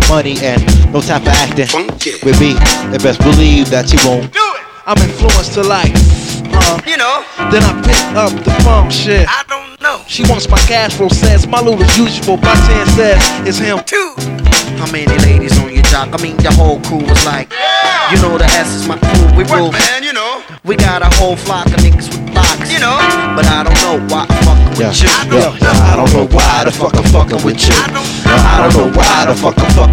money and no time for acting. With me, and best believe that you won't. I'm influenced to like, then I pick up the phone shit. I don't know. She wants my cash flow, says my loot as usual. My 10 says it's him too. How many ladies on your jock? I mean, the whole crew was like, you know the S is my crew. We rule, man, we got a whole flock of niggas with blocks, but I don't know why I'm fucking with you. I don't know why the fuck I'm fucking with you. I don't know why the fuck I'm fucking